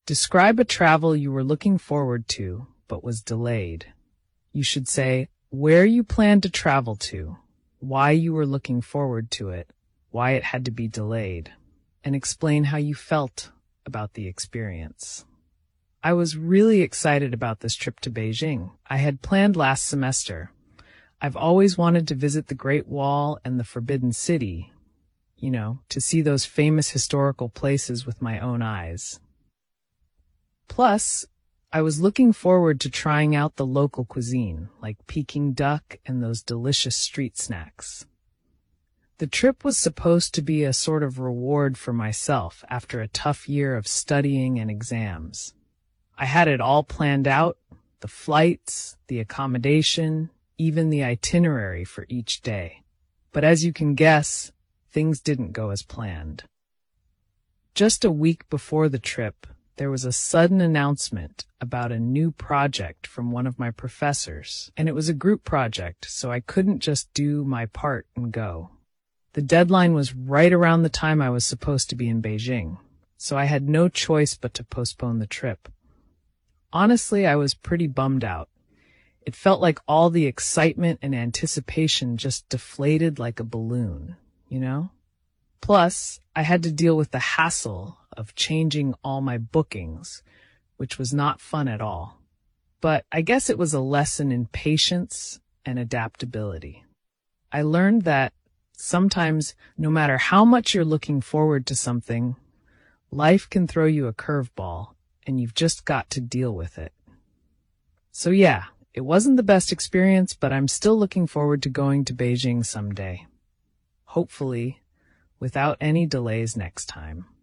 Describe a travel you were looking forward to, but was delayed. You should say where you planned to travel to, why you were looking forward to it, why it had to be delayed, and explain how you felt about the experience. I was really excited about this trip to Beijing. I had planned last semester. I've always wanted to visit the Great Wall and the Forbidden City, to see those famous historical places with my own eyes. Plus, I was looking forward to trying out the local cuisine, like Peking duck and those delicious street snacks. The trip was supposed to be a sort of reward for myself after a tough year of studying and exams. I had it all planned out, the flights, the accommodation, even the itinerary for each day. But as you can guess, things didn't go as planned. Just a week before the trip, there was a sudden announcement about a new project from one of my professors, and it was a group project, so I couldn't just do my part and go. The deadline was right around the time I was supposed to be in Beijing, so I had no choice but to postpone the trip. Honestly, I was pretty bummed out. It felt like all the excitement and anticipation just deflated like a balloon, Plus, I had to deal with the hassle of changing all my bookings, which was not fun at all. But I guess it was a lesson in patience and adaptability. I learned that sometimes, no matter how much you're looking forward to something, life can throw you a curveball, and you've just got to deal with it. So yeah, it wasn't the best experience, but I'm still looking forward to going to Beijing someday. Hopefully, without any delays next time.